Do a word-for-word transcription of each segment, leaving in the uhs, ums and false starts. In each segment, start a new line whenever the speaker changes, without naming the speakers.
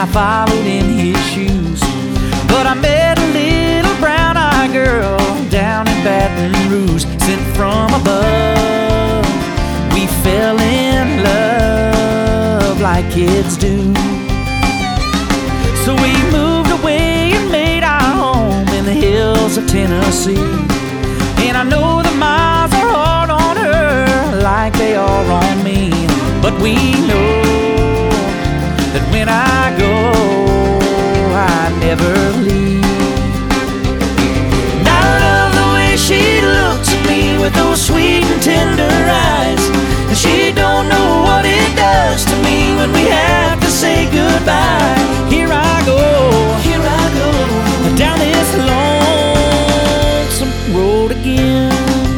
followed in his shoes. But I met a little brown-eyed girl down in Baton Rouge, sent from above. We fell in love like kids do. So we moved away and made our home in the hills of Tennessee. And I know the miles are hard on her like they are on me, but we know that when I go, I never leave. And I love the way she looks at me with those sweet and tender eyes. And she don't know what it does to me when we have to say goodbye. Here I go, here I go, down this lonesome road again.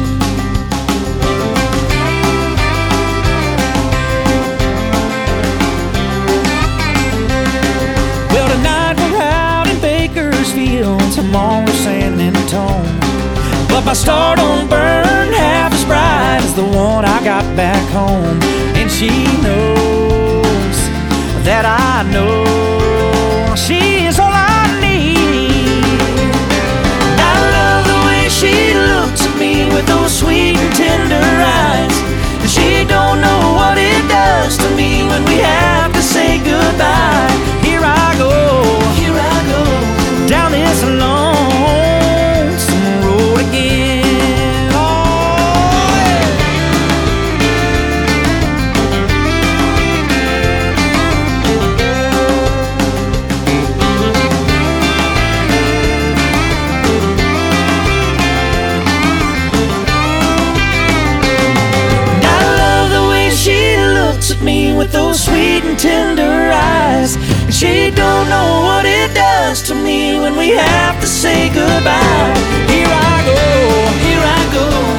Well, tonight we're out in Bakersfield, tomorrow San Antone. But my star don't burn half as bright as the one I got back home. And she knows that I know she is all I need. And I love the way she looks at me with those sweet and tender eyes. And she don't know what it does to me when we have to say goodbye. Here I go, here I go, down this lonesome road again. Oh, yeah. And I love the way she looks at me with those sweet and tender eyes. And she don't know what it does to me when we have to say goodbye. Here I go, here I go,